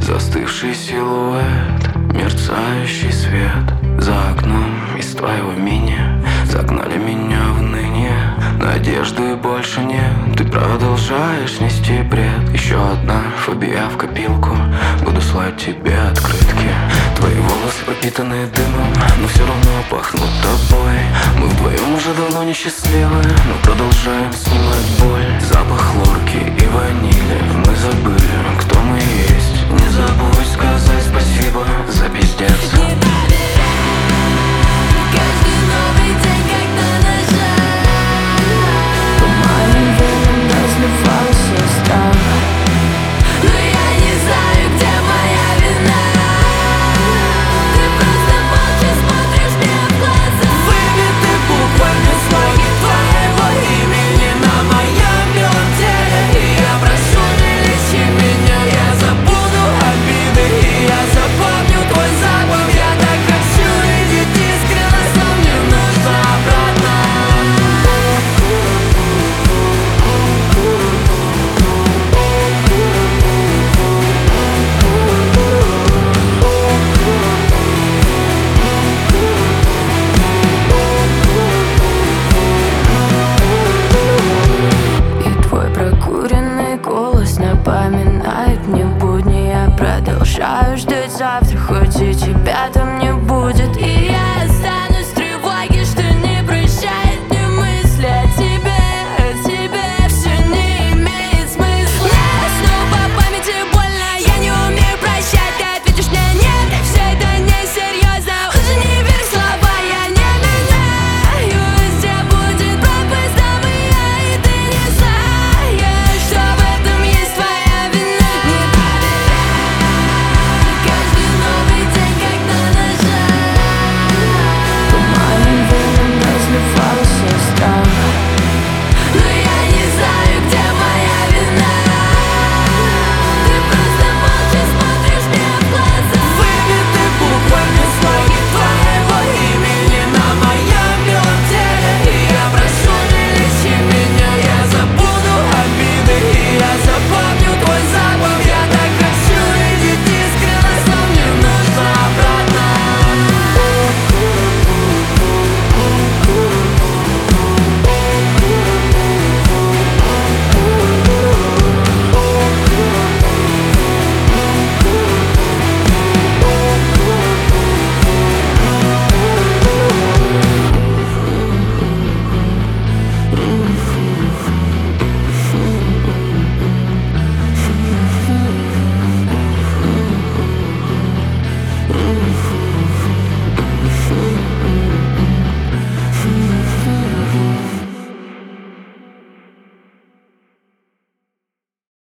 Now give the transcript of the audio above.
Застывший силуэт, мерцающий свет. За окном из твоего мини загнали меня в ныне. Надежды больше нет, ты продолжаешь нести бред. Еще одна фобия в копилку, буду слать тебе открытки. Твои волосы пропитаны дымом, но все равно пахнут тобой. Мы вдвоем уже давно несчастливы, но продолжаем снимать боль. Запах хлорки и ванили, мы забыли, кто мы есть. Не забудь сказать спасибо за пиздец. Каждый новый день как на ножах. По моим венам разливался страх. Но я не знаю, где моя вина. Ты просто молча смотришь мне в глаза. Выбиты буквами слоги твоего имени на моем белом теле. И я прошу, не лечи меня. Я забуду обиды, и я запомню твой запах. Я так хочу видеть искренность, но мне нужно обратно. И твой прокуренный голос напоминает мне будни. Я продолжаю ждать.